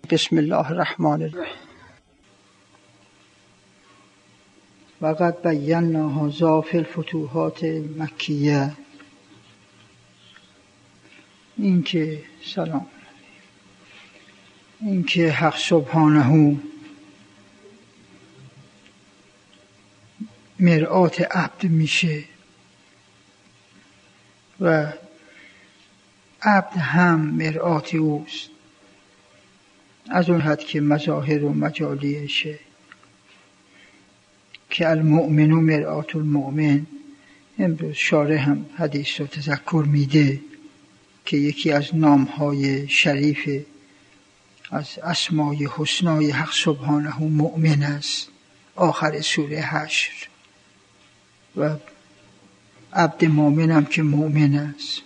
بسم الله الرحمن الرحیم. وقد بینا هذا فی الفتوحات المکیه. اینکه حق سبحانه مرآت عبد میشه و عبد هم مرآت اوست، از اون حد که مظاهر و مجالیشه که المؤمن مرآت المؤمن. امروز شارح هم حدیث رو تذکر میده که یکی از نامهای شریف از اسمای حسنای حق سبحانه مؤمن است، آخر سوره حشر. و عبد مؤمن هم که مؤمن است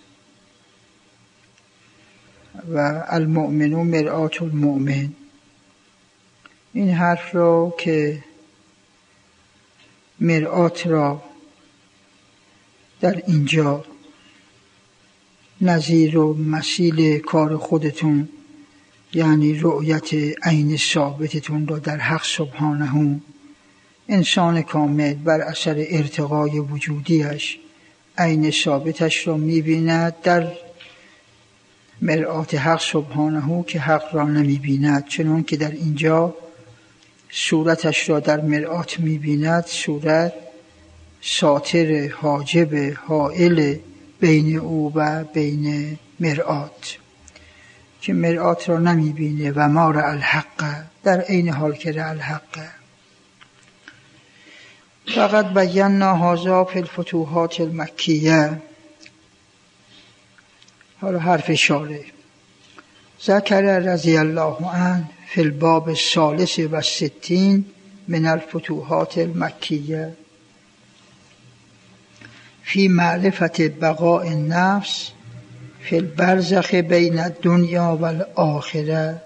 و المؤمن مرآت المؤمن. این حرف را که مرآت را در اینجا نظیر و مثیل کار خودتون، یعنی رؤیت عین ثابتتون را در حق سبحانه، انسان کامل بر اثر ارتقای وجودیش عین ثابتش را می‌بیند در مرآت حق سبحانه که حق را نمی‌بیند، چنان که در اینجا صورتش را در مرآت می‌بیند، صورت ساتر، حاجب، حائل بین او و بین مرآت، که مرآت را نمی‌بینه. و ما رأى الحق، در عین حال که رأى الحق. فقد بینا هذا فی الفتوحات المکیه. حالا حرف اشاره. ذکر رضی الله عنه فی الباب الثالث و الستین من الفتوحات المکیه فی معرفت بقاء النفس فی البرزخ بین الدنیا و الاخره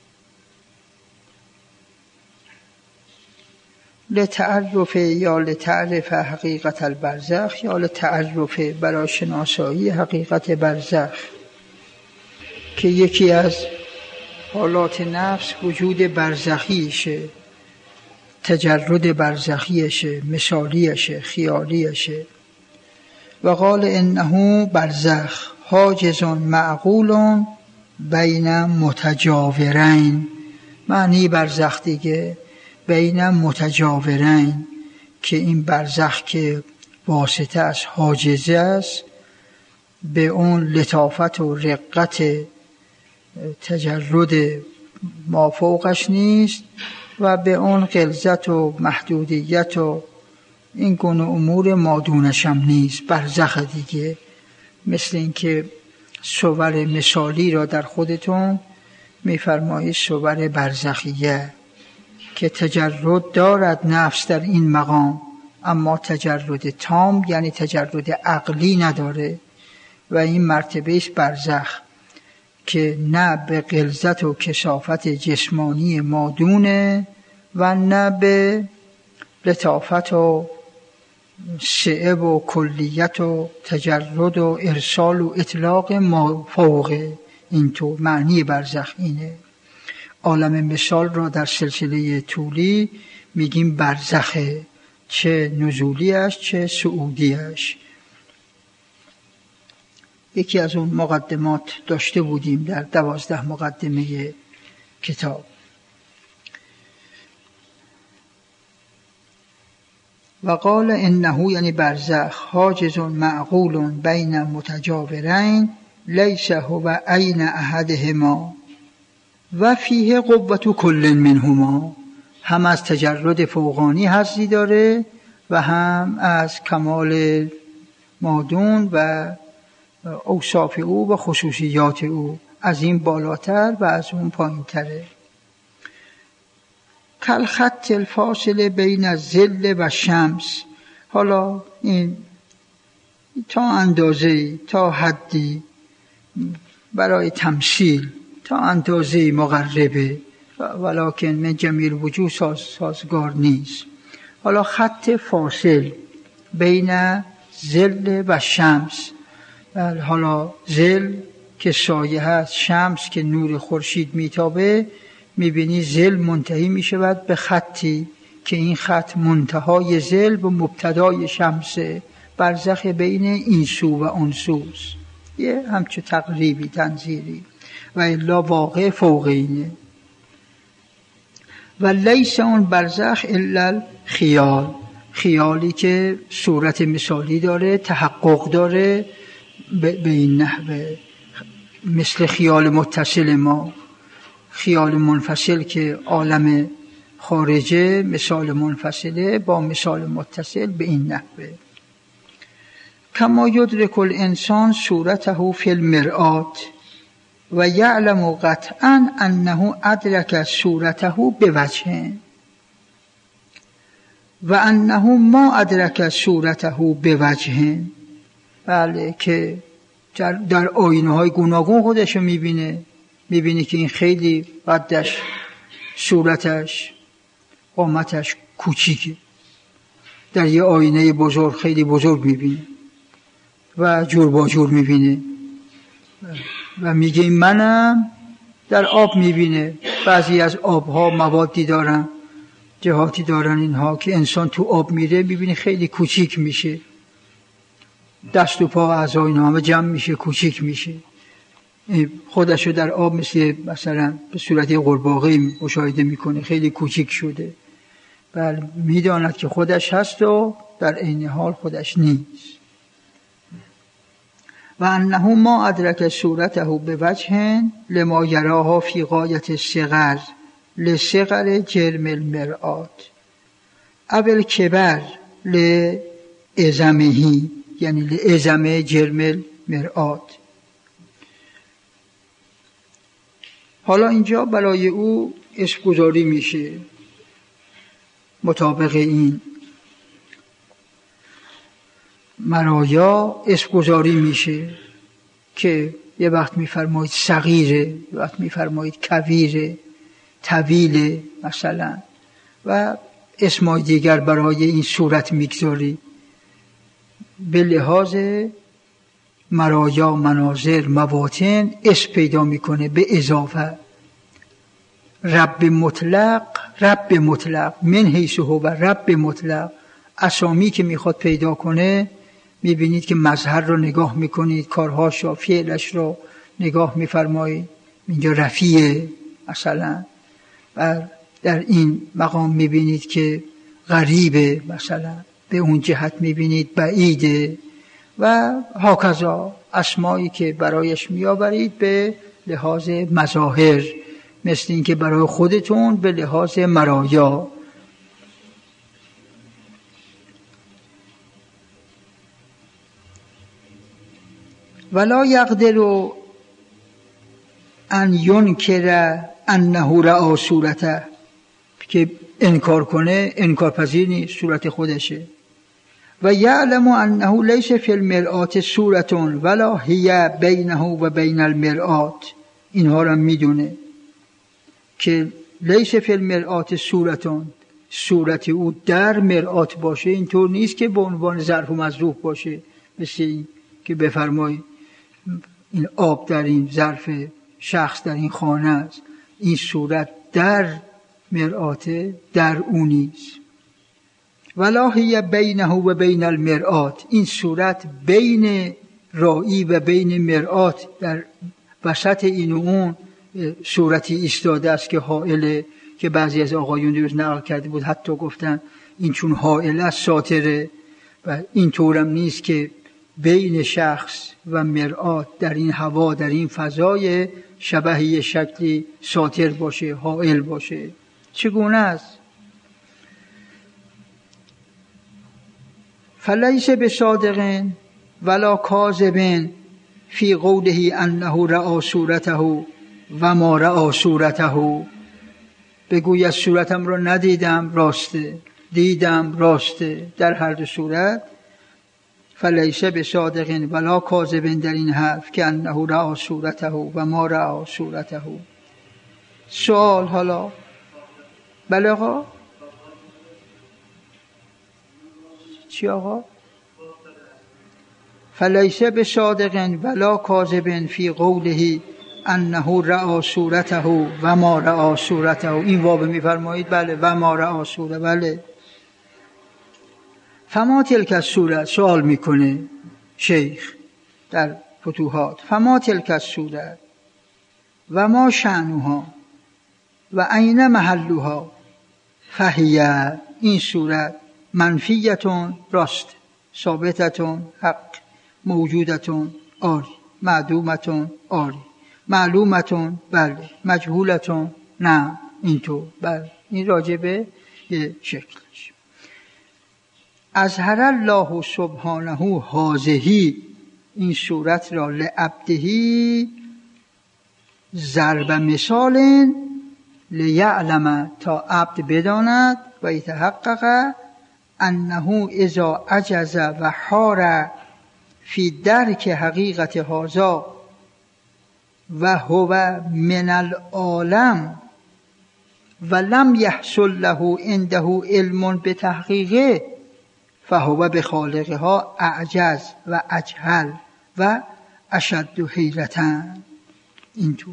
لتعرف یا لتعرف حقیقت البرزخ، یا لتعرف برای شناسایی حقیقت برزخ، که یکی از حالات نفس وجود برزخیشه، تجرد برزخیشه، مثالیشه، خیالیشه. و قال انه برزخ حاجز معقول بین متجاورین. معنی برزخ دیگه بین متجاورین، که این برزخ که واسطه از حاجزه است به اون لطافت و رقت تجرد مافوقش نیست و به اون غلظت و محدودیت و این گونه امور مادونش هم نیست. برزخ دیگه مثل این که صور مثالی را در خودتون میفرمایید صور برزخیه، که تجرد دارد نفس در این مقام، اما تجرد تام یعنی تجرد عقلی نداره. و این مرتبه است برزخ که نه به غلظت و کثافت جسمانی مادونه و نه به لطافت و سعه و کلیت و تجرد و ارسال و اطلاق مافوقه. اینطور معنی برزخ اینه. عالم مثال را در سلسله طولی میگیم برزخه، چه نزولیش چه صعودیش. یکی از اون مقدمات داشته بودیم در 12 مقدمه کتاب. و قال انه یعنی برزخ حاجز معقول بین متجاورین لیس هو عین احدهما و فیه قوة کل منهما. هم از تجرد فوقانی حظی داره و هم از کمال مادون و اوصاف او و خصوصیات او، از این بالاتر و از اون پایین تره. کل خط الفاصل بین الظل و شمس. حالا این تا اندازه، تا حدی برای تمثیل، تا اندازه مقربه، ولکن من جمیل وجود سازگار نیست. حالا خط فاصل بین ظل و شمس. حالا ظل که سایه هست، شمس که نور خورشید میتابه، میبینی ظل منتهی میشود به خطی که این خط منتهای ظل و مبتدای شمسه، برزخ بین این سو و اون سوست، یه همچه تقریبی تنظیری، و الا واقع فوق اینه. و لیس اون برزخ الا خیال، خیالی که صورت مثالی داره، تحقق داره به این نحوه، مثل خیال متصل ما. خیال منفصل که عالم خارجه مثال منفصله با مثال متصل به این نحوه. کما یدرک الانسان صورته فی المرآت و یعلم قطعا انه ادرک صورته بوجه و انه ما ادرک صورته بوجه. بله، که در آینه های گوناگون خودشو میبینه که این خیلی قدش، صورتش، قامتش کوچیکه، در یه آینه بزرگ خیلی بزرگ میبینه و جور با جور میبینه و میگه این منم. در آب میبینه، بعضی از آبها موادی دارن، جهاتی دارن اینها که انسان تو آب میره میبینه خیلی کوچیک میشه، دست و پا اعضا اینا همه جمع میشه، کوچیک میشه، خودشو در آب مثلا به صورت قورباغه مشاهده میکنه، خیلی کوچیک شده. بله، میداند که خودش هست و در عین حال خودش نیست. و انه ما ادرک صورته بوجه لما یراها فی غایت الصغر لصغر جرم المرآت اول کبر لعظمه، یعنی لعظم جرم المرآت. حالا اینجا برای او اسم گذاری میشه مطابق این مرایا، اسم گذاری میشه که یه وقت میفرمایید صغیره، یه وقت میفرمایید کبیره، طویله مثلا، و اسمای دیگر برای این صورت میگذاری به لحاظ مرایا، مناظر، مواطن اسم پیدا میکنه به اضافه. رب مطلق، رب مطلق من حیث هو و رب مطلق، اسامی که میخواد پیدا کنه میبینید که مظهر رو نگاه میکنید، کارهاش رو، فعلش رو نگاه میفرمایید، اینجا رفیعه مثلا، و در این مقام میبینید که غریبه مثلا، به اون جهت میبینید بعیده، و هاکذا اسمایی که برایش میآورید به لحاظ مظاهر، مثل این که برای خودتون به لحاظ مرایا. ولا یقدر ان ینکر انه رأى صورته، که انکار کنه انکار پذیر نیست، صورت خودشه. و یعلم انه لیس فی المرآت صورت ولا هی بینه و بین المرآت، اینها را میدونه که لیس فی المرآت صورتون، صورت او در مرآت باشه، اینطور نیست که به عنوان ظرف و مظروف باشه، مثل این که بفرمایید این آب در این ظرف، شخص در این خانه است، این صورت در مرآت، در او نیست. ولا هی بینه و بین المرآت، این صورت بین رائی و بین مرآت، در وسط این و اون صورتی ایستاده است که حائله، که بعضی از آقایون دیروز نقل کرده بود، حتی گفتن این چون حائله است ساتره، و این طورم نیست که بین شخص و مرآت در این هوا، در این فضای شبهی شکلی ساتر باشه، حائل باشه. چگونه است؟ فلیس بصادق ولا کاذب فی قوله انه رأى صورته و ما رأى صورته، بگوید صورتم را ندیدم، راسته، دیدم، راسته، در هر دو صورت. فلیس بصادق ولا کاذب در این حرف که انه رأى صورته و ما رأى صورته. سوال حالا، بله آقا؟ چی آقا؟ فلیس بصادق ولا کاذب فی قوله انه رأى صورته و ما رأى صورته، این واو میفرمایید؟ بله. و ما رأى صورته، بله. فما تلک الصوره، سوال میکنه شیخ در فتوحات، فما تلک الصوره و ما شأنها و این محلها، فهیه، این صورت منفیتون، راست، ثابتتون، حق، موجودتون، آری، معدومتون، آری، معلومتون، بله، مجهولتون، نه، اینطور، بله. این راجبه یه شکلش. اظهر الله سبحانه هذه، این صورت را لعبدهی ضرب مثال لیعلم، تا عبد بداند و یتحقق انه اذا عجز و حار فی درک حقیقت هذا و هو من العالم و لم یحصل له عنده علم بتحقیقه فهو بخالقها اعجز و اجهل و اشد حیرتن. اینطور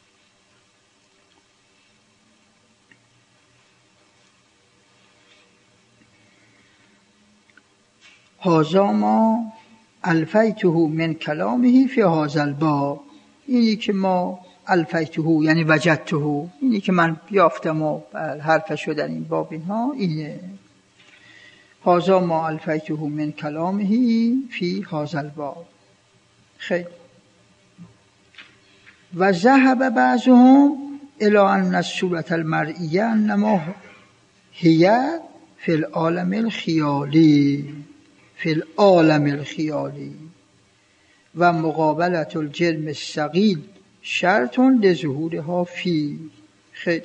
هذا ما الفیته من کلامه فی هذا الباب، اینی که ما الفیته یعنی وجدته، اینی که من یافتم و حرفش در این باب، اینها اینه. هذا ما الفیته من کلامه فی هذا الباب. خیلی. و ذهب بعضهم الی ان الصورة المرئیه انما هی فی العالم الخیالی، فی العالم الخیالی و مقابلت الجرم الثقیل شرط لظهورها فی. خیلی.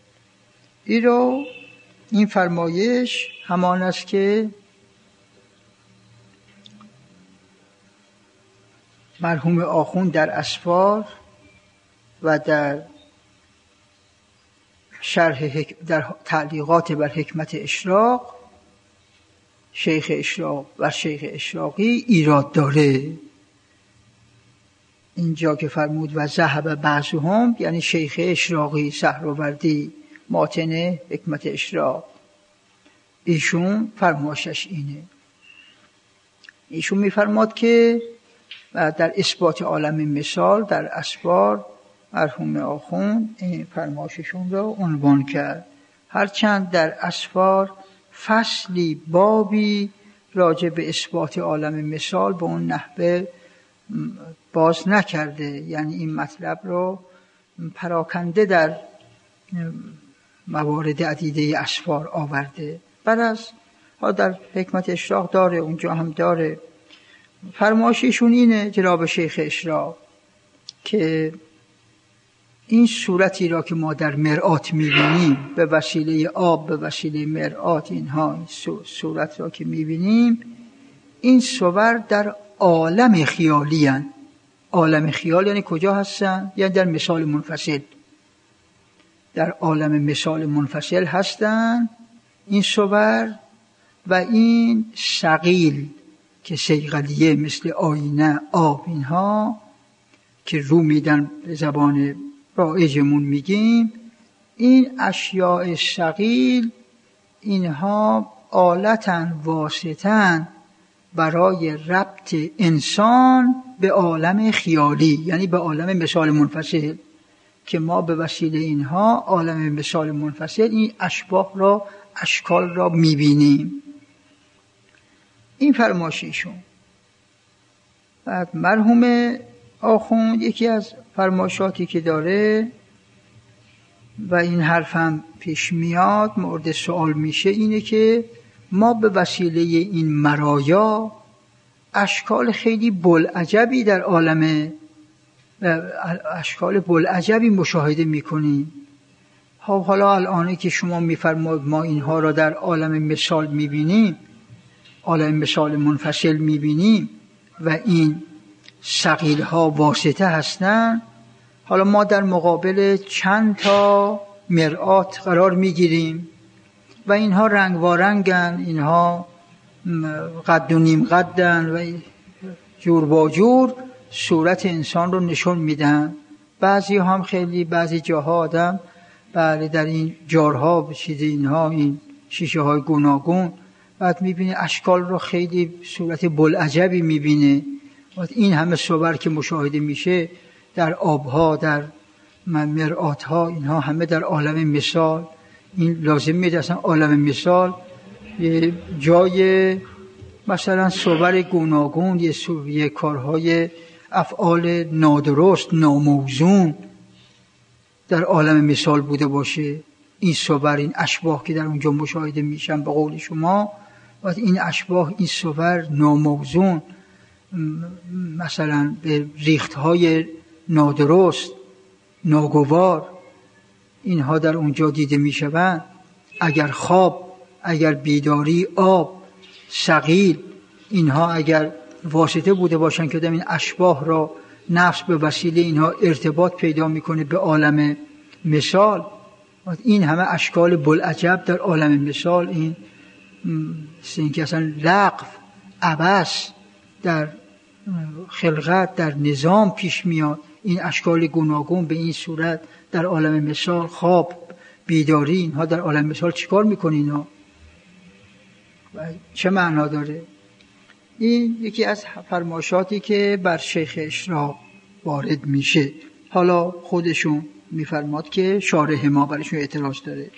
این فرمایش همان است که مرحوم آخوند در اسفار و در شرح در تعلیقات بر حکمت اشراق شیخ اشراق و شیخ اشراقی ایراد داره. اینجا که فرمود و ذهب بعضهم، یعنی شیخ اشراقی سهروردی ماتن حکمت اشراق، ایشون فرمایشش اینه. ایشون میفرماد که در اثبات عالم مثال در اسفار مرحوم آخوند این فرمایششون را عنوان کرد، هرچند در اسفار فصلی بابی راجع به اثبات عالم مثال به اون نحوه باز نکرده، یعنی این مطلب رو پراکنده در موارد عدیده اسفار آورده. بعد از در حکمت اشراق داره، اونجا هم داره. فرمایششون اینه جناب شیخ اشراق که این صورتی را که ما در مرآت می‌بینیم به وسیله آب، به وسیله مرآت، اینها صورت را که می‌بینیم، این صور در عالم خیالی هستند. عالم خیال یعنی کجا هستن؟ یعنی در مثال منفصل، در عالم مثال منفصل هستن این صور. و این ثقیل که صیقلیه مثل آینه، آب، اینها که رو میدن به زبان رایجمون میگیم، این اشیاء ثقیل اینها آلتن، واسطن برای ربط انسان به عالم خیالی، یعنی به عالم مثال منفصل، که ما به وسیله اینها عالم مثال منفصل این اشباح را، اشکال را میبینیم. این فرمایششون. بعد مرحوم آخوند یکی از فرمایشاتی که داره و این حرفم پیش میاد مورد سوال میشه اینه که ما به وسیله این مرایا اشکال خیلی بلعجبی در عالم، اشکال بلعجبی مشاهده میکنیم. حالا الان که شما میفرمایید ما اینها را در عالم مثال میبینیم، عالم مثال منفصل میبینیم و این ثقیل ها واسطه هستن، حالا ما در مقابل چند تا مرآت قرار میگیریم و اینها رنگ وارنگن، اینها قد و نیم قدن و جور با جور صورت انسان رو نشون میدن بعضی هم خیلی بعضی جاها آدم بله در این جارها چیز اینها این شیشه های گوناگون بعد میبینه اشکال رو خیلی صورت بلعجبی میبینه. این همه صور که مشاهده میشه در آبها در مرآتها اینها همه در عالم مثال. این لازم میده اصلا عالم مثال جای مثلا صور گوناگون یه کارهای افعال نادرست ناموزون در عالم مثال بوده باشه. این صور این اشباح که در اونجا مشاهده میشن به قول شما و این اشباح این صور ناموزون مثلا به ریختهای نادرست ناگوار اینها در اونجا دیده میشوند. اگر خواب اگر بیداری آب ثقیل اینها اگر واسطه بوده باشن که این اشباح را نفس به وسیله اینها ارتباط پیدا میکنه به عالم مثال. این همه اشکال بلعجب در عالم مثال این که اصلا لغو عبث در خلقت در نظام پیش میاد. این اشکال گوناگون به این صورت در عالم مثال خواب بیداری اینها در عالم مثال چیکار میکنه اینا چه معنا داره؟ این یکی از فرمایشاتی که بر شیخ اشراق وارد میشه. حالا خودشون میفرماد که شارح ما برشون اعتراض داره.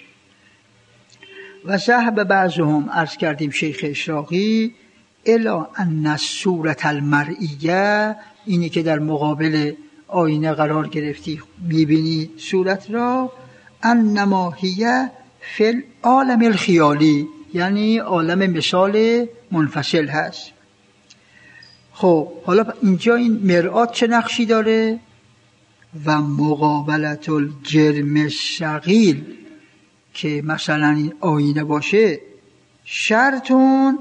و ذهب بعضهم عرض کردیم شیخ اشراقی الا ان الصورة المرئیه اینی که در مقابل آینه قرار گرفتی میبینی صورت را انما هی فی العالم الخیالی یعنی عالم مثال منفصل هست. خب حالا اینجا این مرآت چه نقشی داره؟ و مقابلت الجرم الثقیل که مثلا این آینه باشه شرطون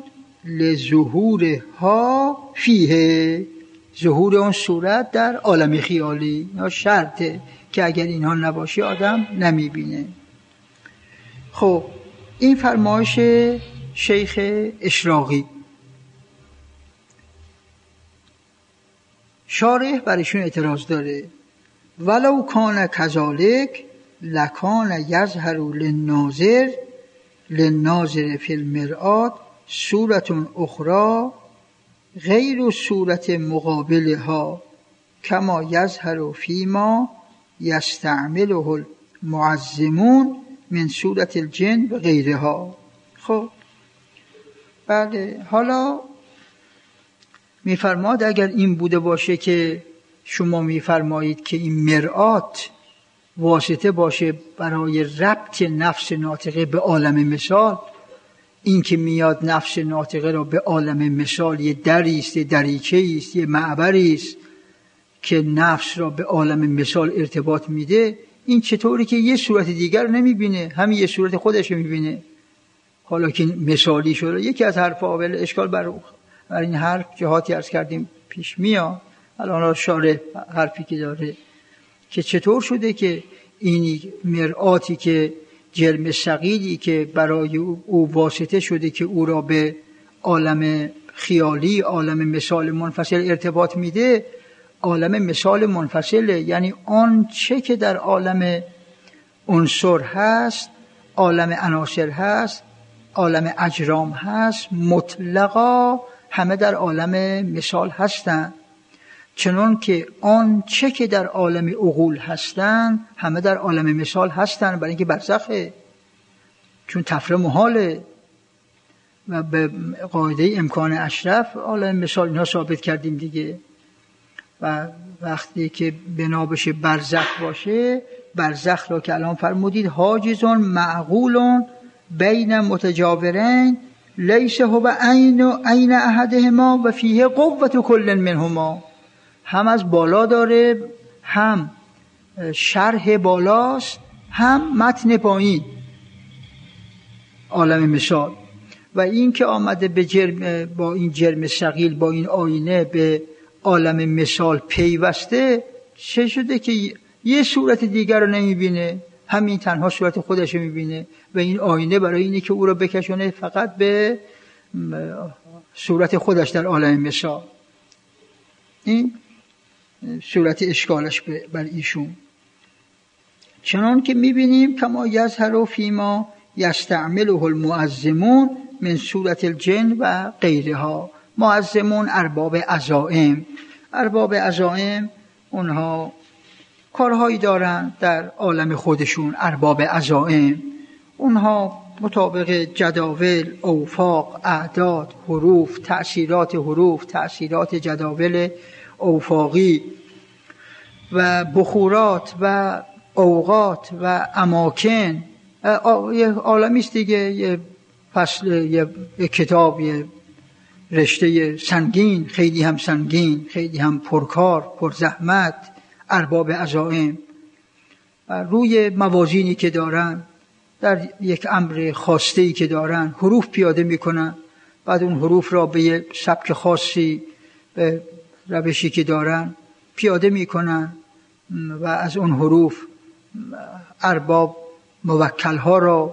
لظهورها فیه ظهور اون صورت در عالم خیالی یا شرطه که اگر اینها نباشه آدم نمیبینه. خب این فرمایش شیخ اشراقی. شارح برشون اعتراض داره ولو کان کذالک لکان یظهر للناظر فی المرآت صورت اخرى غیر صورت مقابلها کما یظهر فیما یستعمله المعظمون من صورت الجن و غیرها. خب بله حالا میفرماد اگر این بوده باشه که شما میفرمایید که این مرآت واسطه باشه برای ربط نفس ناطقه به عالم مثال، این که میاد نفس ناطقه را به عالم مثال یه دریست، یه دریچه‌ای است، یه معبری است که نفس را به عالم مثال ارتباط میده، این چطوری که یه صورت دیگر نمیبینه، همین یه صورت خودش میبینه؟ حالا که مثالی شده یکی از حرف قابل اشکال بر این حرف جهاتی عرض کردیم پیش میاد. الان شارح حرفی که داره که چطور شده که این مرآتی که جرم ثقیلی که برای او واسطه شده که او را به عالم خیالی عالم مثال منفصل ارتباط میده، عالم مثال منفصله، یعنی آن چه که در عالم عنصر هست، عالم عناصر هست، عالم اجرام هست، مطلقا همه در عالم مثال هستند، چنان که آن چه که در عالم عقول هستند همه در عالم مثال هستند، برای اینکه برزخه، چون تفره محاله و به قاعده امکان اشرف عالم مثال اینها ثابت کردیم دیگه. و وقتی که بنا بشه برزخ باشه، برزخ را که الان فرمودید حاجزون معقولون بین متجاورین لیس هو عین احدهما و فیه قوت کل منهما، هم از بالا داره، هم شرح بالاست، هم متن پایین، عالم مثال. و این که آمده به جرم، با این جرم ثقیل، با این آینه به عالم مثال پیوسته، چه شده که یه صورت دیگر رو نمیبینه، همین تنها صورت خودش رو میبینه و این آینه برای اینه که او رو بکشونه فقط به صورت خودش در عالم مثال. این صورت اشکالش بر ایشون. چنان که میبینیم کما یظهر فیما یستعمله المعظمون من صورت الجن و غیرها. معظمون ارباب عزائم، ارباب عزائم اونها کارهایی دارن در عالم خودشون. ارباب عزائم اونها مطابق جداول، اوفاق، اعداد، حروف، تأثیرات جداول اوفاقی و بخورات و اوقات و اماکن، یه عالمی است دیگه، یه فصل، یه کتاب، یه رشته سنگین، خیلی هم سنگین، خیلی هم پرکار، پرزحمت. ارباب عزائم روی موازینی که دارن، در یک امر خاصه‌ای که دارن، حروف پیاده میکنن، بعد اون حروف را به یک سبک خاصی، به روشی که دارن پیاده میکنن و از اون حروف ارباب موکلها را،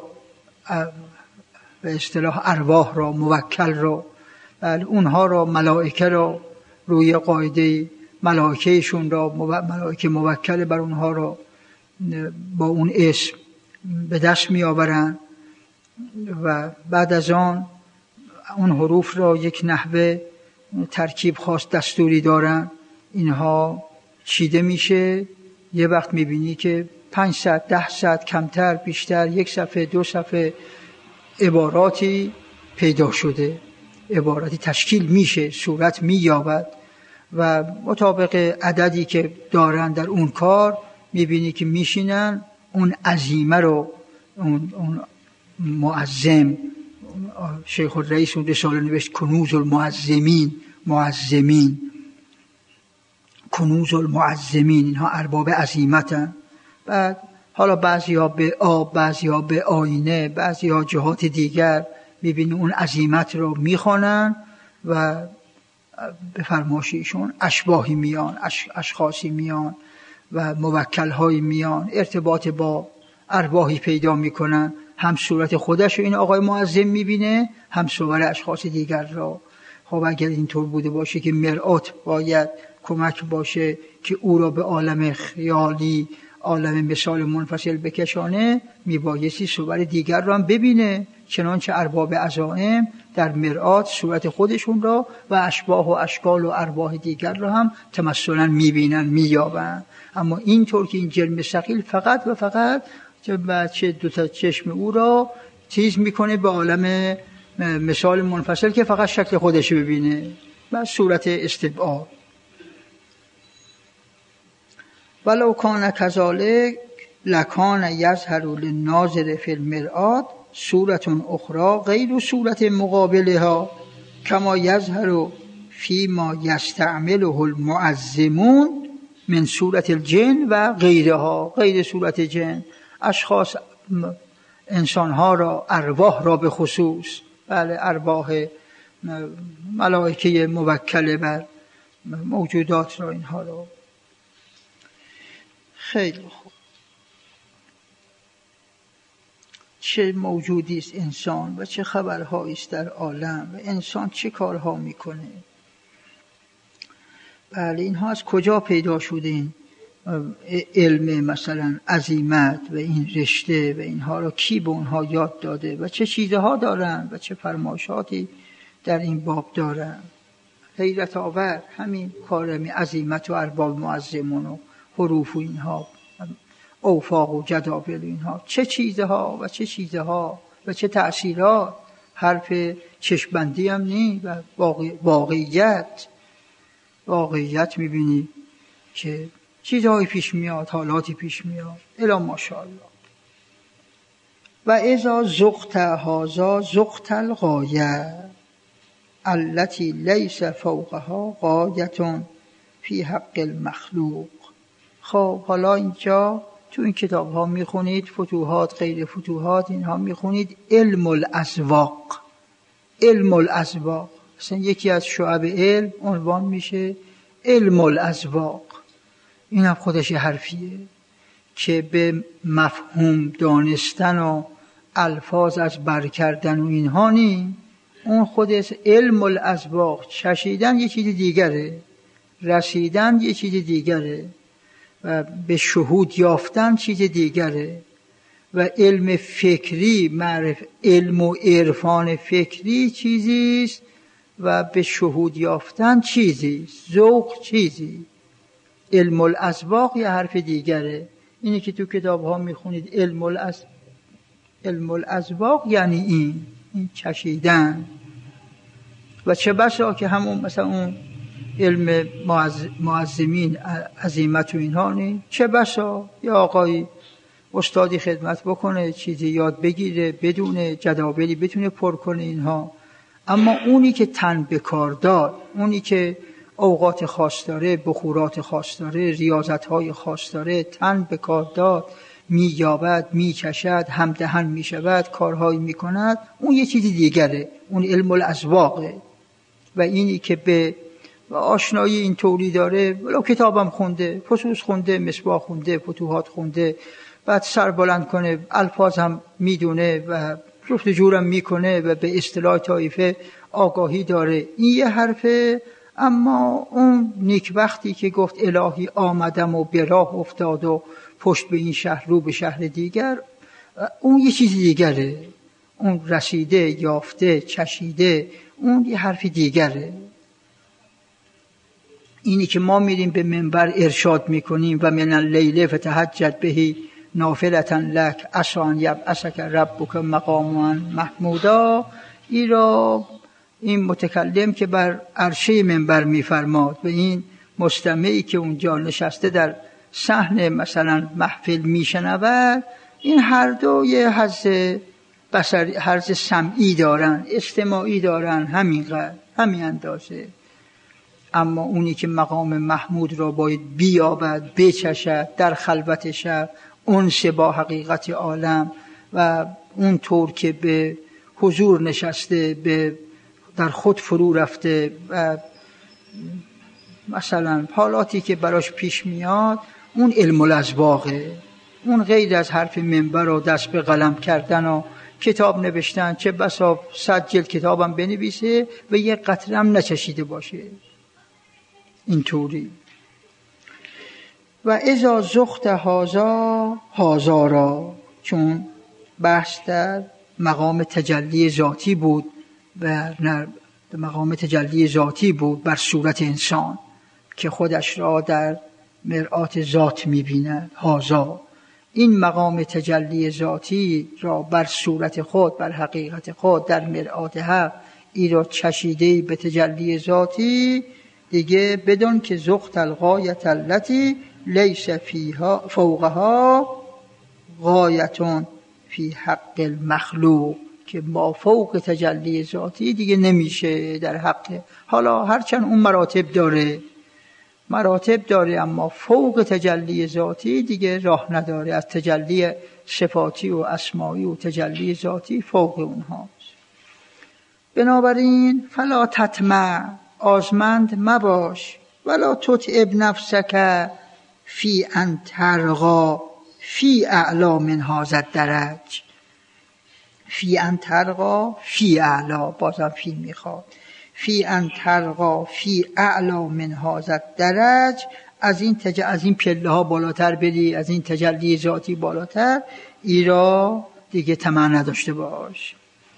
به اصطلاح ارواح را، موکل را، اونها را، ملائکه را، روی قاعده ملائکهشون را، ملائکه موکل بر اونها را با اون اسم به دست می آورن و بعد از آن اون حروف را یک نحوه ترکیب خاص دستوری دارن. اینها چیده میشه، یه وقت میبینی که 500 10 کمتر بیشتر، 1 صفحه 2 صفحه عباراتی پیدا شده، عباراتی تشکیل میشه، صورت مییابد و مطابق عددی که دارن در اون کار میبینی که میشینن اون عظیمه رو، اون معظم، شیخ الرئیس اون رساله نوشت کنوز المعظمین، کنوز المعظمین، اینها ارباب عظیمتن. بعد حالا بعضی ها به آب، بعضی ها به آینه، بعضی ها جهات دیگر میبینی اون عظیمت رو میخوانن و به فرمایش ایشون اشباحی میان، اشخاصی میان و موکل‌هایی میان، ارتباط با ارواحی پیدا میکنن. هم صورت خودش رو این آقای معظم میبینه، هم صور اشخاص دیگر را. خب اگر اینطور بوده باشه که مرآت باید کمک باشه که او را به عالم خیالی، عالم مثال منفصل بکشانه، میبایستی صور دیگر را هم ببینه. چنانچه ارباب عزائم در مرآت صورت خودشون را و اشباح و اشکال و ارواح دیگر را هم تمثلا میبینن، مییابن. اما اینطور که این جرم ثقیل فقط و فقط بچه دو تا چشم او را تیز میکنه به عالم مثال منفصل که فقط شکل خودش ببینه و صورت استبعاد. ولو کان کذالک لکان یظهر للناظر فی المرآت صورت اخرى غیر صورت مقابلها کما یظهر فیما یستعمله المعظمون من صورت الجن و غیرها. غیر صورت جن، اشخاص، انسانها را، ارواح را به خصوص، بله، ارواح ملائکه موکله بر موجودات را، اینها را. خیلی خوب. چه موجودی است انسان و چه خبرهایی است در عالم و انسان چه کارها میکنه. بله، اینها از کجا پیدا شده؟ این علم مثلا عظیمت و این رشته و اینها را کی به اونها یاد داده و چه چیزها دارن و چه فرمایشاتی در این باب دارن؟ حیرت آور همین کارمی عظیمت و ارباب معظمون و حروف و اینها، اوفاق و جداول و اینها، چه چیزها و چه چیزها و چه تأثیرات. حرف چشمبندی هم نی و واقعیت میبینی که چیزهایی پیش میاد، حالاتی پیش میاد. الا ماشاءالله. و اذا زقت هذا زقت الغایه التي لیس فوقها غایه فی حق المخلوق. خب حالا اینجا تو این کتاب ها میخونید، فتوحات، غیر فتوحات، اینها میخونید علم الاسواق. علم الاسواق مثلا یکی از شعب علم عنوان میشه علم الاسواق. این هم خودش حرفیه که به مفهوم دانستن و الفاظ از بر کردن و اینها نی، اون خودش علم الاسواق. چشیدن یه چیز دیگره، رسیدن یه چیز دیگره و به شهود یافتن چیز دیگره و علم فکری علم و عرفان فکری چیزیست و به شهود یافتن چیزیست، ذوق چیزی. علم الاذواق یه حرف دیگره. اینی که تو کتاب ها میخونید علم الاذواق یعنی این چشیدن. و چه بسا که همون مثلا اون علم معظمین عظیمت و اینها نی، چه بسا یا آقایی استادی خدمت بکنه، چیزی یاد بگیره، بدونه جداولی بتونه پر کنه اینها، اما اونی که تن به کار داد، اونی که اوقات خاص داره، بخورات خاص داره، ریاضت‌های خاص داره، تن به کار داد، می‌یابد، می‌چشد، همدهن می‌شود، کارهایی می‌کند، اون یه چیزی دیگره، اون علم الاذواقه. و اینی که به آشنایی این طوری داره، ولو کتابم خونده، فصوص خونده، مصباح خونده، فتوحات خونده، بعد سر بلند کنه، الفاظ هم میدونه و جفت جورم میکنه و به اصطلاح طایفه آگاهی داره، این یه حرفه. اما اون نیکبختی که گفت الهی آمدم و به راه افتاد و پشت به این شهر رو به شهر دیگر، اون یه چیز دیگره. اون رسیده، یافته، چشیده، اون یه حرف دیگره. اینی که ما میریم به منبر ارشاد میکنیم و من اللیل فتهجد به نافلة لک عسی ان یبعثک ربک مقاما محمودا، این متکلم که بر عرشه منبر میفرماد و این مستمعی که اونجا نشسته در صحن مثلا محفل میشنود، این هر دو یه حظ سمعی دارن، استماعی دارن، همین اندازه. اما اونی که مقام محمود را باید بیابد، بچشد، در خلوت شب انس با حقیقت عالم و اون طور که به حضور نشسته، در خود فرو رفته و مثلا حالاتی که براش پیش میاد، اون علم الاذواقه. اون غیر از حرف منبر و دست به قلم کردن و کتاب نوشتن، چه بسا 100 جلد کتابم بنویسه و یک قطره هم نچشیده باشه اینطوری. و اذا زخت هازا را، چون بحث در مقام تجلی ذاتی بود و مقام تجلی ذاتی بود بر صورت انسان که خودش را در مرآت ذات می‌بیند. هازا، این مقام تجلی ذاتی را بر صورت خود، بر حقیقت خود، در مرآت حق، ای را چشیده به تجلی ذاتی، دیگه بدون که زخت الغایت التي لیس فیها فوقها غایتون فی حق المخلوق، که ما فوق تجلی ذاتی دیگه نمیشه در حق. حالا هرچند اون مراتب داره اما فوق تجلی ذاتی دیگه راه نداره. از تجلی صفاتی و اسمایی و تجلی ذاتی فوق اونهاست. بنابراین فلا تطمع، آزمند مباش، ولا تتعب نفسک فی ان ترقی فی اعلی من هذا الدرج. فی ان ترقی فی اعلی، بازم فی میخواد، فی ان ترقی فی اعلی من هذا الدرج، از این پله ها بالاتر بری، از این تجلی ذاتی بالاتر، ایرا دیگه طمع نداشته باش.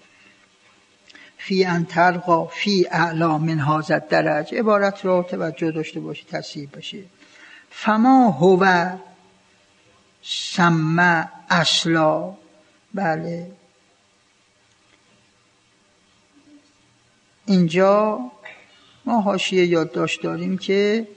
فی ان ترقی فی اعلی من هذا الدرج، عبارت رو توجه داشته باشی، تصحیح بشه. فما هو سمع اصلا، بله اینجا ما حاشیه یادداشت داریم که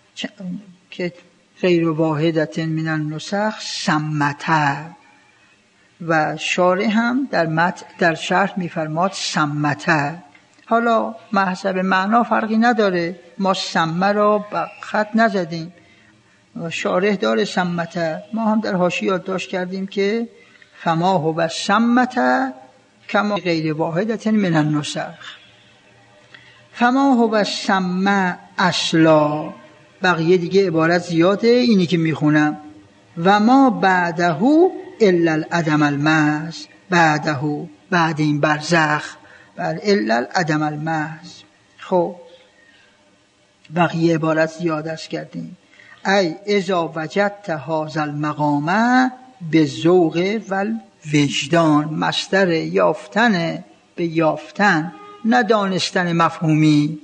غیر واحدت من النسخ سمته، و شارح هم در شرح میفرماد سمته. حالا محسب معنا فرقی نداره، ما سمه را با خط نزدیم و شارح داره سمته. ما هم در حاشیه یادداشت کردیم که فما هو سمته کما غیر واحدت من النسخ. فما هو سمع اصلا، بقیه دیگه عبارت زیاده، اینی که میخونم و ما بعده الا العدم المحض، بعد این برزخ، الا العدم المحض. خب بقیه عبارت زیادت کردیم. ای اذا وجدت هذا المقام به ذوق و وجدان، مصدر یافتن به یافتن، ندانستن مفهومی.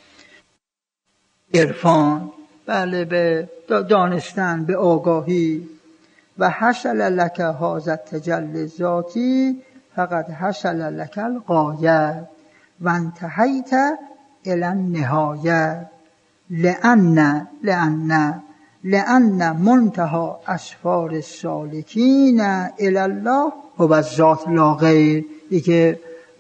عرفان، بله، به دانستن، به آگاهی. و حصل لک هذا التجلی ذاتی فقد حصل لک الغایه و انتهیت الی النهایه. لأن منتهى اسفار السالکین الی الله هو الذات لا غیر. دیگه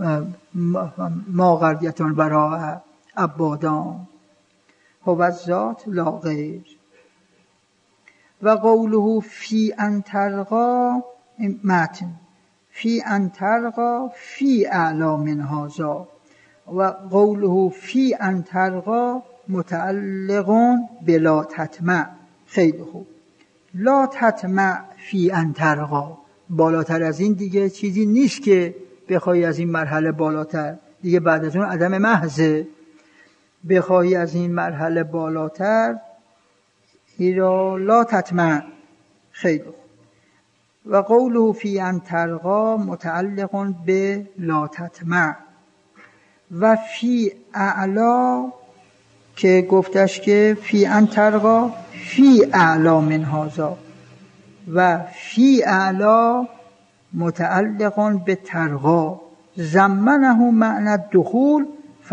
ما قریتون براء عبادان هو الذات لا غیر. و قوله فی ان ترقا، متن فی ان ترقا فی اعلا من هذا، و قوله فی ان ترقا متعلق بلا تطمع. خیلی خوب. لا تطمع فی ان ترقا، بالاتر از این دیگه چیزی نیست که بخوای از این مرحله بالاتر، دیگه بعد از اون عدم محضه. بخوای از این مرحله بالاتر، ایرا لا تطمع. خیلی خوب. و قوله فی ان ترقا متعلق به لا تطمع. و فی اعلا که گفتش که فی ان ترقا فی اعلا من هذا، و فی اعلا متعلق به ترقا زمنه معنی الدخول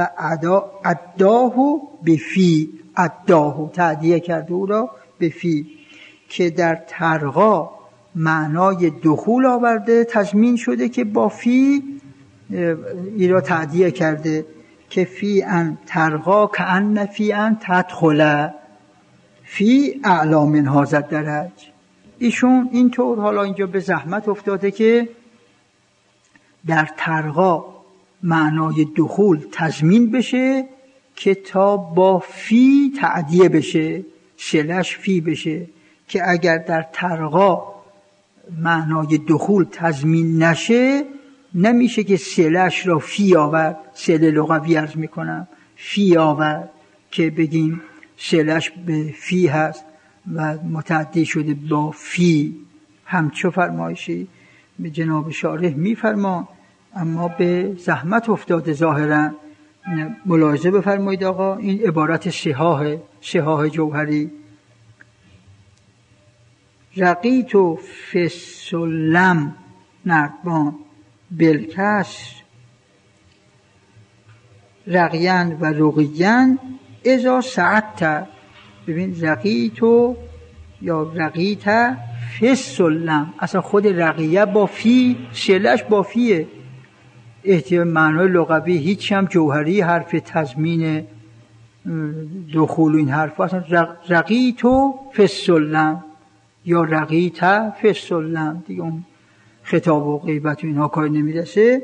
فاداه بفی، اداه تعدیه کرده او را به فی، که در ترقا معنای دخول آورده، تضمین شده که با فی ای را تعدیه کرده که فی ان ترقا کأن فی ان تدخل فی اعلا من هذا الدرج. ایشون اینطور حالا اینجا به زحمت افتاده که در ترقا معنای دخول تضمین بشه که تا با فی تعدیه بشه، صله‌اش فی بشه، که اگر در ترقا معنای دخول تضمین نشه نمیشه که صله‌اش را فی آورد. صله لغوی عرض میکنم، فی آورد که بگیم صله‌اش به فی هست و متعدی شده با فی. همچو فرمایشی به جناب شارح میفرما، اما به زحمت افتاده ظاهرا. ملاحظه بفرمایید آقا، این عبارت صحاح جوهری. رقیت فی السلم نردبان بالکسر رقیان و رقیان اذا سعدت. ببین رقیت یا رقیت فی السلم، اصلا خود رقیه با فی، شلش با فیه، احتیاج معنای لغوی هیچ هم جوهری حرف تضمین دخول این حرف. اصلا رقیت فی السلم یا رقیت فی السلم دیگه اون خطاب و غیبت و اینها کار نمیرسه.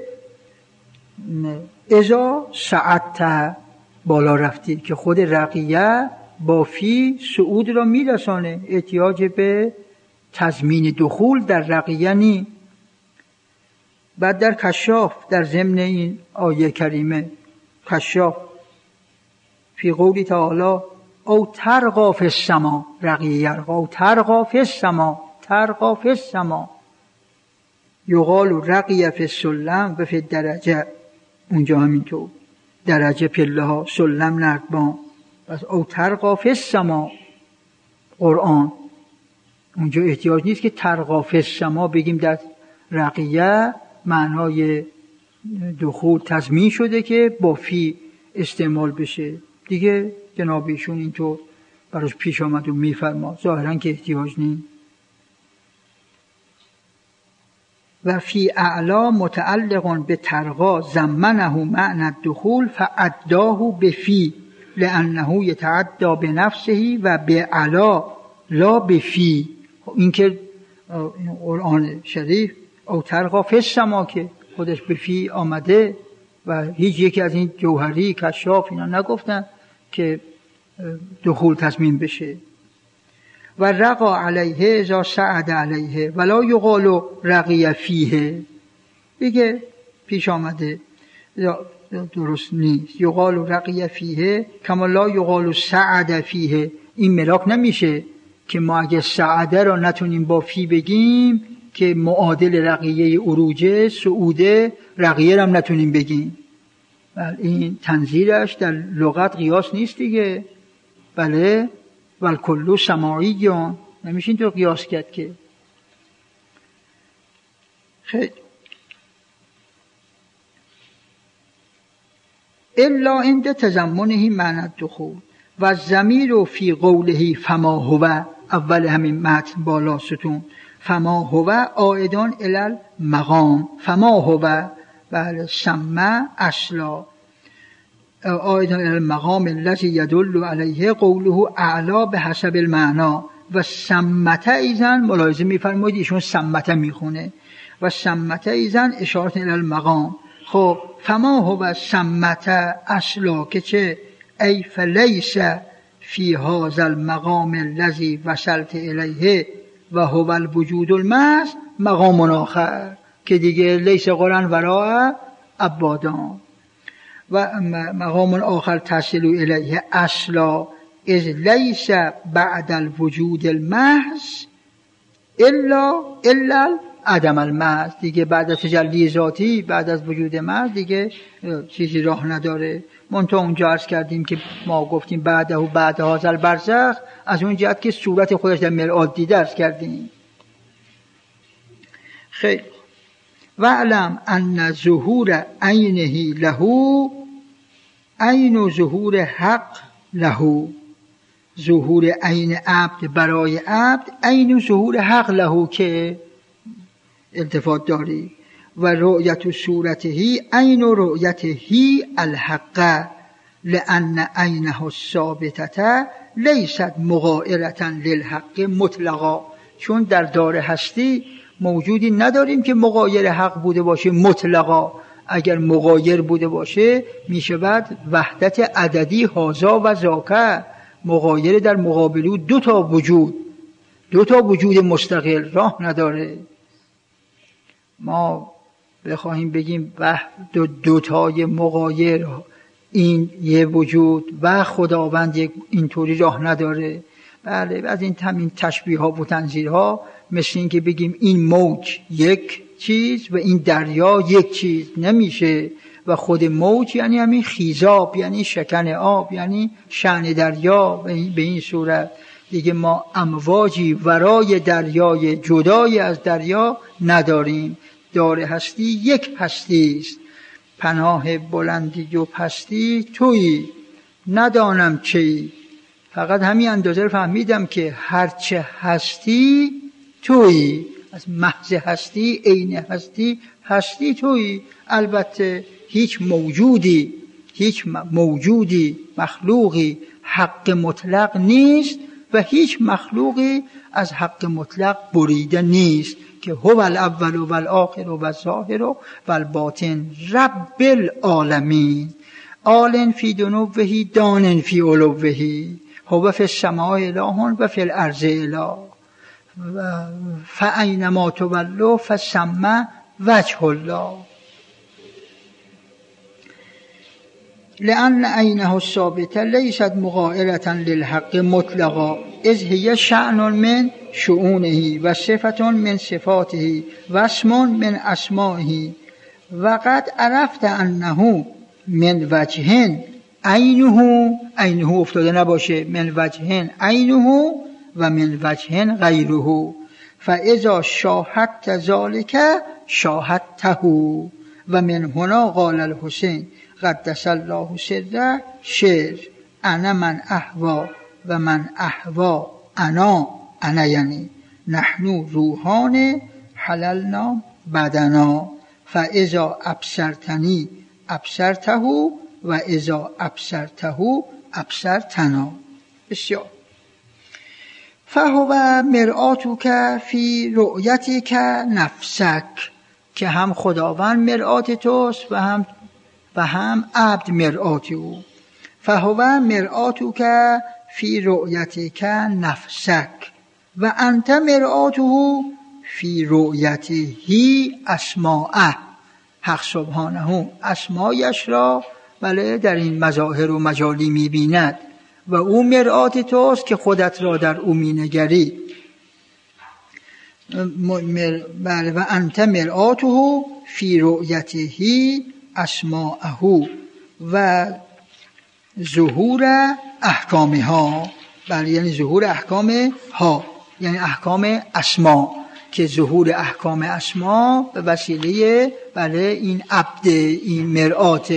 اذا سعدت، بالا رفتی، که خود رقیه با فی صعود را میرسانه، احتیاج به تضمین دخول در رقیه نی. بعد در کشاف، در ضمن این آیه کریمه کشاف، فی قولی تعالی او ترقا فی السما، رقیه یرقا، او ترقا فی السما، ترقا فی السما، یقال رقیه فی السلم و فی الدرجه. اونجا همینطور درجه پله ها، سلم نردبان، پس او ترقا فی السما. قرآن اونجا احتیاج نیست که ترقا فی السما بگیم در رقیه معنای دخول تضمین شده که با فی استعمال بشه دیگه. جناب ایشون اینطور براش پیش آمد و میفرما، ظاهرا که احتیاج نیست. و فی اعلا متعلق به ترقا زمنه معنی الدخول فاداه بفی لانه یتعدى بنفسه و بعلا لا بفی. این که قرآن شریف او ترقا فی السما که خودش به فی آمده و هیچ یکی از این جوهری کشاف اینا نگفتن که دخول تضمین بشه. و رقا علیه اذا سعد علیه ولا یقال رقی فیه، دیگه پیش آمده درست نیست. یقال رقیه فیه کما لا یقال سعد فیه. این ملاک نمیشه که ما اگه سعده را نتونیم با فی بگیم که معادل رقیه عروجه سعوده، رقیه را هم نتونیم بگیم. بله این تنظیرش در لغت قیاس نیست دیگه. بله والکل سماعیون، نمیشه اینطور قیاس کرد که. خیلی الا عند تضمنه معنی الدخول و الضمیر فی قوله فما هو، اول همین متن بالا ستون فما هو عائدان الی المقام. فما هو بله سمع اصلا عائدان الی المقام الذی یدل علیه قوله اعلا به حسب المعنا. و سمته ایزن ملاحظه میفرمایید ایشون سمته میخونه و سمته ایزن اشارت الی المقام. خب فما هو سمته اصلا که چه؟ ای فلیس فی هذا المقام الذی وصلت الیه و هو الوجود المحض مقام آخر که دیگه لیس قرآن وراء ابادان و مقام آخر تصل الیه اصلا از لیس بعد الوجود المحض الا عدم المحض. دیگه بعد از تجلی ذاتی، بعد از وجود محض دیگه چیزی راه نداره. منتها اونجا عرض کردیم که ما گفتیم بعد هذا البرزخ، از اون جهت که صورت خودش در مرآت دیده عرض کردیم. خیلی وعلم ان ظهور عینه له عین ظهور حق له. ظهور عین عبد برای عبد عین ظهور حق له که التفات داری. و رؤیت صورته عین رؤیته الحق لان عینه الثابته لیست مغایرة للحق مطلقا. چون در دار هستی موجودی نداریم که مغایر حق بوده باشه مطلقا. اگر مغایر بوده باشه میشه بعد وحدت عددی هازا و زاکه. مغایر در مقابل دو تا وجود مستقل راه نداره. ما بخواهیم بگیم دو تای مغایر این یه وجود و خداوند اینطوری راه نداره. بله از این همین تشبیه ها و تنظیر ها مثل این که بگیم این موج یک چیز و این دریا یک چیز نمیشه. و خود موج یعنی همین خیزاب، یعنی شکن آب، یعنی شأن دریا. به این صورت دیگه ما امواجی ورای دریای جدای از دریا نداریم. دار هستی یک هستی است. پناه بلندی و پستی تویی ندانم چی. فقط همین اندازه رو فهمیدم که هرچه هستی تویی. از محض هستی، عین هستی، هستی تویی. البته هیچ موجودی مخلوقی حق مطلق نیست و هیچ مخلوقی از حق مطلق بریده نیست که هو الاول و الاخر و الظاهر و الباطن رب العالمین عالم فی دنوه دان فی علوه هو فی السماء اله و فی الارض اله فاینما تولوا فثم وجه الله. لأن عینه الثابته لیست مغایرة للحق مطلقا اذ هی شأن من شؤونه و صفة من صفاته و اسم من اسمائه و قد عرفت انه من وجه عینه افتاده نباشه، من وجه عینه و من وجه غیره فاذا شاهدت ذلك شاهدته. و من هنا قال الحسین قدس الله سره شعر انا من احوا و من احوا انا یعنی نحن روحان حللنا بدنا فاذا ابصرتنی ابصرته و اذا ابصرته ابصرتنا. بسیار. فهو مرآتک فی رؤیتک نفسک که هم خداوند مرآت توست و هم عبد مرآت او. فهو مرآتک فی رؤیتک نفسک و انت مرآته فی رؤیته اسماءه. حق سبحانه اسمایش را بله در این مظاهر و مجالی می‌بیند و او مرآت توست که خودت را در او می‌نگری. بله و انت مرآته فی رؤیته اسماءه و ظهور احکامها. بله یعنی ظهور احکام ها یعنی احکام اسما، که ظهور احکام اسما به وسیله بله این عبد، این مرآت.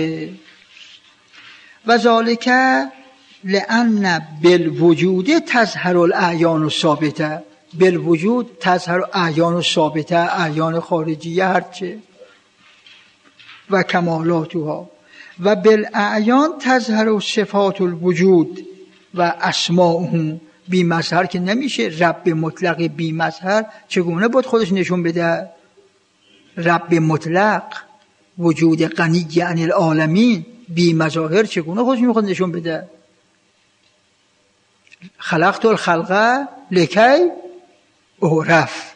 و ذالک لأن بالوجود تظهر الاعیان الثابته، بالوجود تظهر اعیان الثابته، اعیان خارجیه هرچه و کمالاتها، و بالاعیان تظهر صفات الوجود و اسماءه. بی مظهر که نمیشه، رب مطلق بی مظهر چگونه بود خودش نشون بده؟ رب مطلق وجود غنی عن العالمین بی مظاهر چگونه خودش میخواد نشون بده؟ خلقت الخلق لکی اعرف.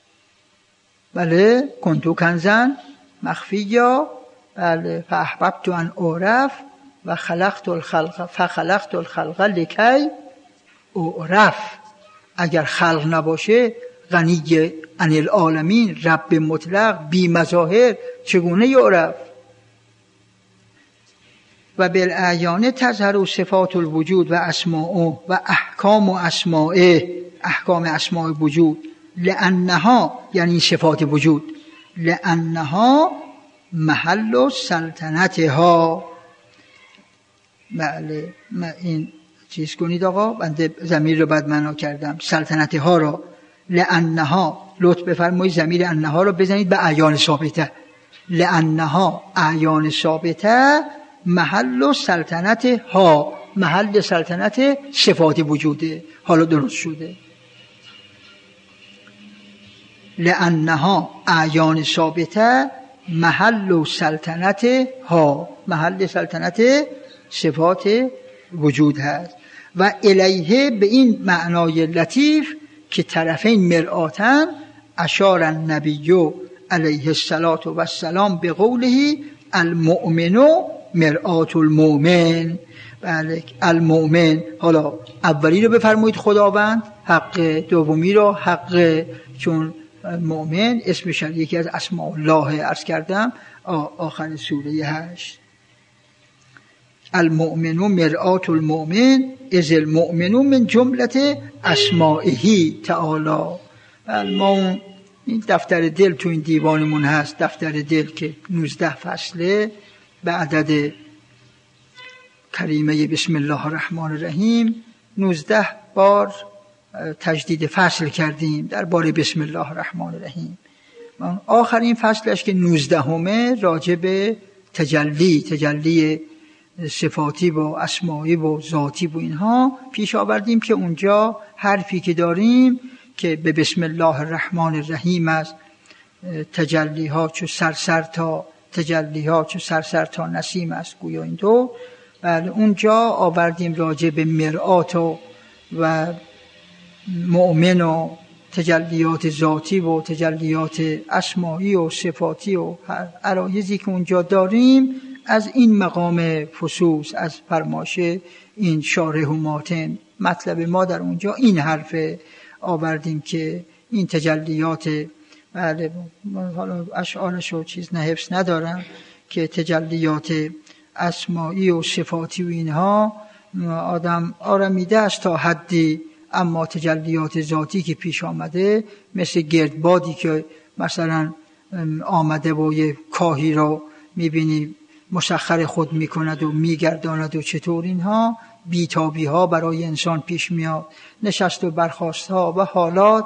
بله کنتو کنزن مخفیا، بله فاحببت ان اعرف و خلقت الخلق لکی اعرف. اگر خلق نباشه، غنی عن العالمین رب مطلق بی مظاهر چگونه یعرف؟ و بالاعیان تظهر صفات الوجود و اسماءه و احکام اسماءه، احکام اسماء وجود. لانها یعنی صفات وجود، لانها محل سلطنتها. بله این چیز کنید آقا، بنده ضمیر رو بد معنا کردم، سلطنتها را. لانها لطف بفرمایید ضمیر انها رو بزنید به اعیان ثابته. لانها اعیان ثابته محل سلطنت ها، محل سلطنت صفات وجوده. حالا درست شده. لانها اعیان ثابته محل سلطنت ها، محل سلطنت صفات وجود هست. و الیه به این معنای لطیف که طرفین مرآتن اشار النبی علیه السلام به قوله المؤمن مرآت المؤمن. بله المؤمن، حالا اولی رو بفرمایید خداوند، حق دومی رو حق، چون مؤمن اسمش یکی از اسماء الله عرض کردم آخر سوره 8. المؤمن مرآت المؤمن اذ المؤمن من جملت اسمائه تعالی. ما این دفتر دل تو این دیوانمون هست، دفتر دل که 19 فصله به عدد کریمه بسم الله الرحمن الرحیم 19 بار تجدید فصل کردیم درباره بسم الله الرحمن الرحیم. آخرین فصلش که 19 راجع به تجلی صفاتی و اسمایی و ذاتی و اینها پیش آوردیم که اونجا حرفی که داریم که به بسم الله الرحمن الرحیم است، تجلی‌ها چو سرسر تا نسیم است گویا این دو. بله اونجا آوردیم راجع به مرآت و مؤمن و تجلیات ذاتی و تجلیات اسمایی و صفاتی و عرایضی که اونجا داریم از این مقام فصوص، از فرمایش این شارح و ماتن. مطلب ما در اونجا این حرف آوردیم که این تجلیات، بله حالا اشعارشو چیز نه حفظ ندارم، که تجلیات اسمایی و صفاتی و اینها آدم آرمیده است تا حدی، اما تجلیات ذاتی که پیش آمده مثل گردبادی که مثلا آمده و یه کاهی رو میبینی مسخر خود میکند و میگرداند و چطور اینها بیتابی ها برای انسان پیش میاد، نشست و برخاست ها و حالات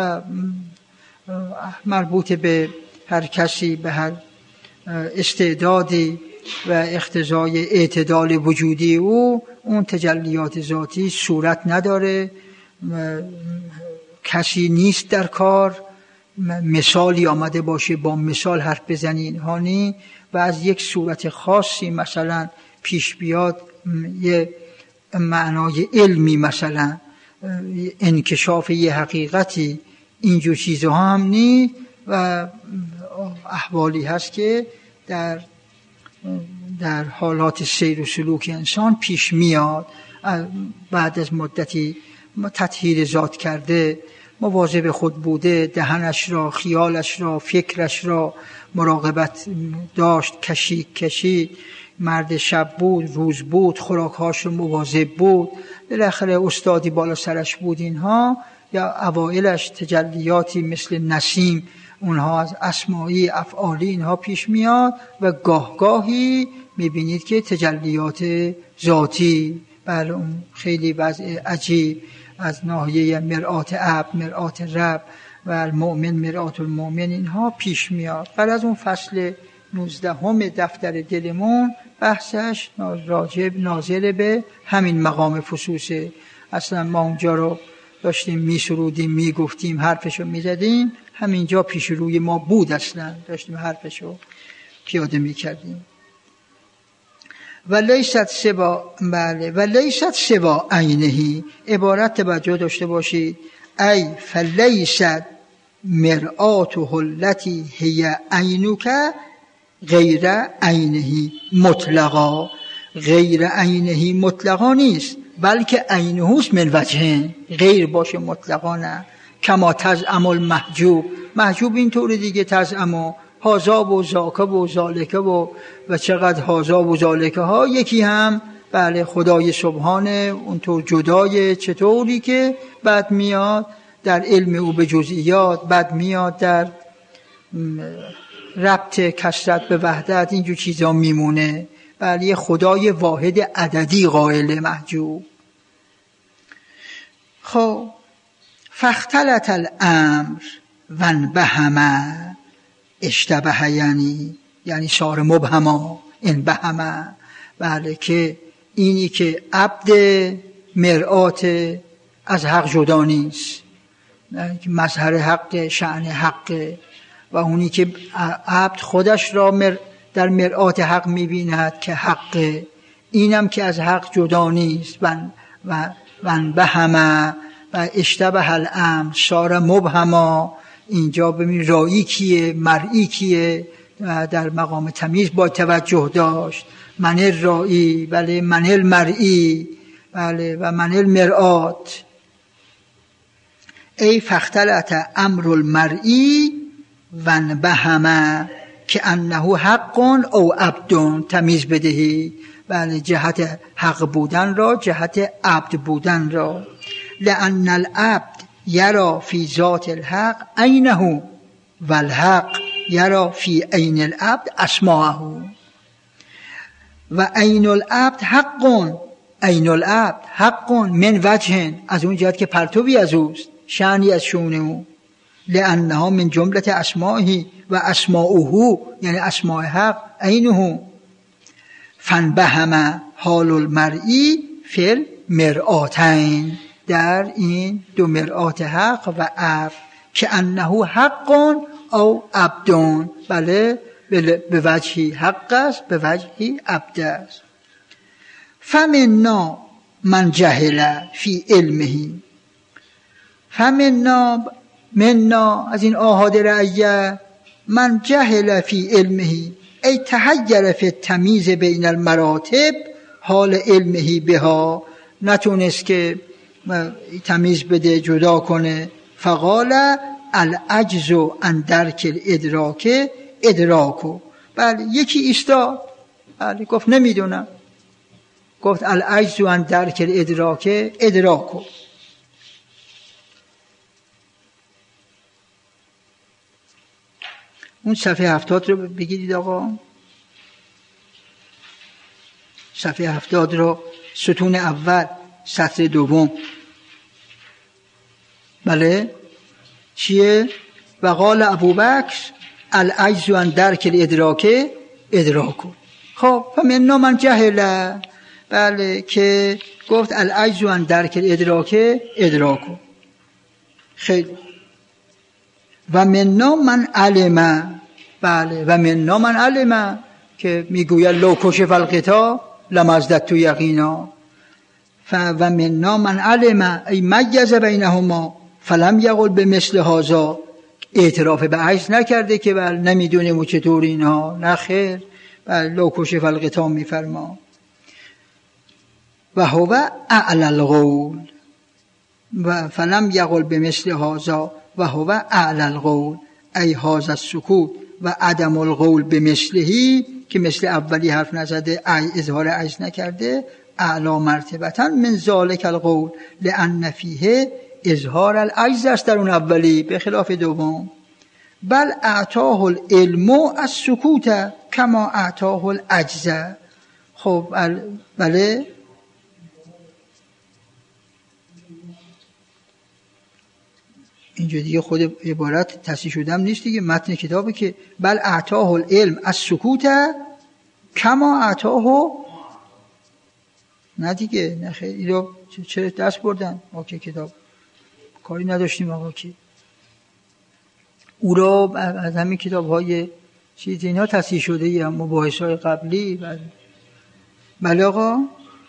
مربوط به هر کسی، به هر استعدادی و اقتضای اعتدال وجودی او، اون تجلیات ذاتی صورت نداره، کسی نیست در کار، مثالی آمده باشه با مثال حرف بزنی اینها نی، و از یک صورت خاصی مثلا پیش بیاد یه معنای علمی، مثلا انکشاف یه حقیقتی، اینجور چیزها هم نی. و احوالی هست که در حالات سیر و سلوک انسان پیش میاد. بعد از مدتی تطهیر ذات کرده، مواظب خود بوده، دهنش را، خیالش را، فکرش را مراقبت داشت، کشید، مرد شب بود، روز بود، خوراکهاش رو مواظب بود، بالاخره استادی بالا سرش بود. اینها یا اوائلش تجلیاتی مثل نسیم، اونها از اسمایی افعالی اینها پیش میاد و گاهی میبینید که تجلیات ذاتی، بله اون خیلی وضع عجیب از ناحیه مرآت عبد، مرآت رب و المؤمن مرآت المؤمن اینها پیش میاد. بعد از اون فصل 19 دفتر دلمون بحثش نازل به همین مقام فسوسه. اصلا ما اونجا رو داشتیم میسرودیم، میگفتیم، حرفشو میزدیم، همینجا پیش روی ما بود، اصلا داشتیم حرفشو پیاده میکردیم. و لیست سوا عینهی، عبارت توجه داشته باشید، ای فلیست مرآته التي هی عینک غیر عینهی مطلقا. غیر عینهی مطلقا نیست، بلکه عینهوست من وجهین، غیر باشه مطلقا نه. کما تزعم المحجوب، محجوب اینطور دیگه، تزعم هازا و زاکه و زالکه و چقدر هازا و زالکه ها، یکی هم بله خدای سبحانه اونطور جدای، چطوری که بعد میاد در علم او به جزئیات، بعد میاد در ربط کثرت به وحدت، اینجور چیزا میمونه. بله یه خدای واحد عددی قائل محجوب. خب فاختلط الامر وانبهم، اشتبه یعنی صار مبهما، انبهما، بله که اینی که عبد مرآت از حق جدا نیست، مظهر حق، شأن حق، و اونی که عبد خودش را در مرآت حق میبیند که حق، اینم که از حق جدا نیست. و انبهما و اشتبه الامر صار مبهما. اینجا ببین رایی کیه، مرئی کیه، در مقام تمیز با توجه داشت. من الرایی، بله من المرئی، بله و من المرآت. ای فاختلط امر المرئی وانبهم که انه حق او عبد، تمیز بدهی، بله جهت حق بودن را، جهت عبد بودن را. لأن العبد یرا فی ذات الحق عینه و الحق یرا فی عین العبد اسماءه. و عین العبد حق، عین العبد حق من وجه، از اون جهت که پرتوی از اوست، شأنی از شؤون او. لأنها من جمله اسمائه و اسماؤه، یعنی اسماء حق عینه. فانبهم حال المرئی فی المرآتین، در این دو مرآت حق و عبد، که انه حق او عبد، بله به وجهی حق است، به وجهی عبد است. فمنا من جهل فی علمه، فمنا از این آحاد رعیه، من جهل فی علمه ای تحیر فی التمیز بین المراتب، حال علمه بها، نتونست که تمیز بده، جدا کنه. فقال العجز عن درک الادراک ادراکو، بله یکی ایستاد، بله گفت نمیدونم، گفت العجز عن درک الادراک ادراکو. اون صفحه 70 رو بگیرید آقا، صفحه 70 رو، ستون اول سطر دوم. بله چیه؟ وقال ابوبکر العجز عن درک الادراک ادراکو. خب فمنا من جهل، بله که گفت العجز عن درک الادراک ادراکو. خیلی. و منا من علم، بله و منا من علم که میگوید لو کشف الغطا لمزددت یقینا. و منا من علم ای میز بینهما فلم یقل بمثل هذا، اعتراف به عجز نکرده که بل نمیدونیم و چطور اینها، نه خیر، بل لو کشف الغطا میفرما و هو اعلی القول و فلم یقل بمثل هذا و هو اعلی القول ای هذا السکوت و عدم القول بمثلهی که مثل اولی حرف نزده، اظهار عجز نکرده، اعلی مرتبتا من ذلک القول لان فیه اظهار العجز است در اون اولی به خلاف دوم. بل اعطاه العلم السکوت کما اعطاه العجز. خب بله اینجا دیگه خود عبارت تصحیح شدم نیست دیگه، متن کتابه که بل اعطاه العلم السکوت کما اعطاه، نه دیگه، نه خیلی اینو چرا دست بردن؟ اوکی کتاب کاری نداشتیم آقا که او را از همین کتاب های چیز اینا تصحیح شده یا مباحث های قبلی. بله آقا،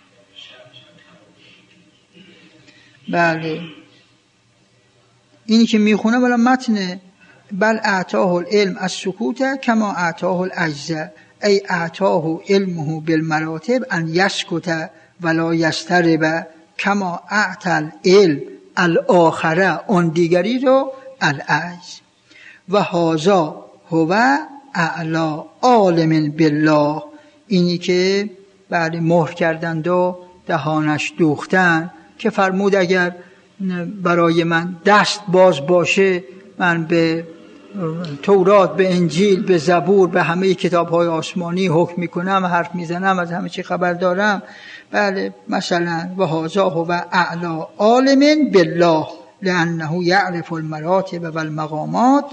بله اینی که میخونه بلا متنه. بل اعطاه العلم السکوت کما اعطاه العجز ای اعطاه علمه بالمراتب ان یسکت ولا یسترب کما اعطى العلم الاخره آن دیگری رو العجز و هذا هو اعلی عالم بالله. اینی که بعد مهر کردند و دهانش دوختن که فرمود اگر برای من دست باز باشه من به تورات، به انجیل، به زبور، به همه کتاب‌های آسمانی حکم میکنم، حرف میزنم، از همه چی خبر دارم. بله مثلا و هذا هو اعلی عالم بالله لانه یعرف المراتب و المقامات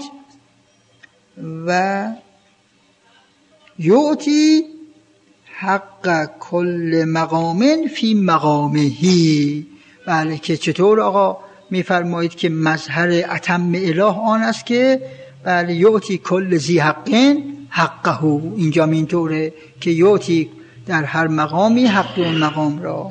و یعطی حق کل مقام فی مقامه. بله که چطور آقا میفرمایید که مظهر اتم اله آن است که بله یعطی کل ذی حق حقه. اینجا اینطوره که یعطی در هر مقامی حق اون مقام را.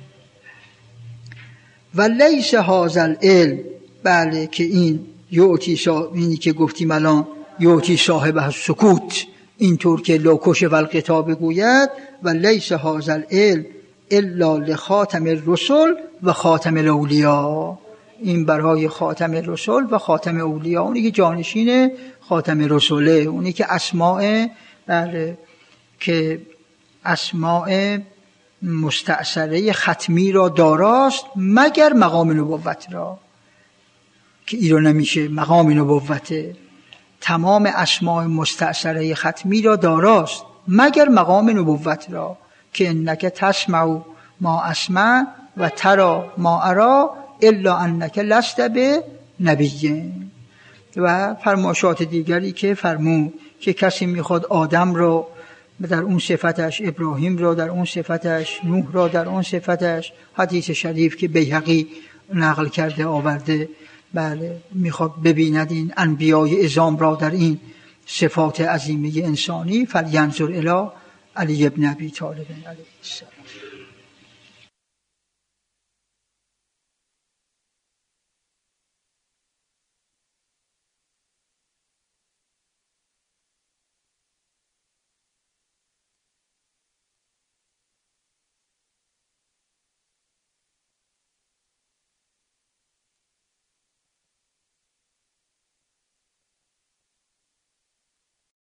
و لیس هذا العلم، بله که این یعطی اینی که گفتیم الان یعطی صاحب سکوت، اینطور که لو کشف الغطا بگوید و لیس هذا العلم الا لخاتم الرسل و خاتم الاولیاء. این برای خاتم رسول و خاتم اولیاء، اونی که جانشین خاتم رسوله، اونی که اسماء بله که اسماء مستأثره ختمی را داراست مگر مقام نبوت را که ایرا نمیشه. مقام نبوته تمام اسماء مستأثره ختمی را داراست مگر مقام نبوت را که انک تسمع ما اسمع و ترى ما ارى الا انک لست بنبی. و فرمایشات دیگری که فرمود که کسی میخواد آدم را در اون صفتش، ابراهیم را در اون صفتش، نوح را در اون صفتش، حدیث شریف که بیهقی نقل کرده آورده، بله میخواد ببیند این انبیای عظام را در این صفات عظیمه انسانی، فلینظر الی علی ابن ابی طالب علیه السلام.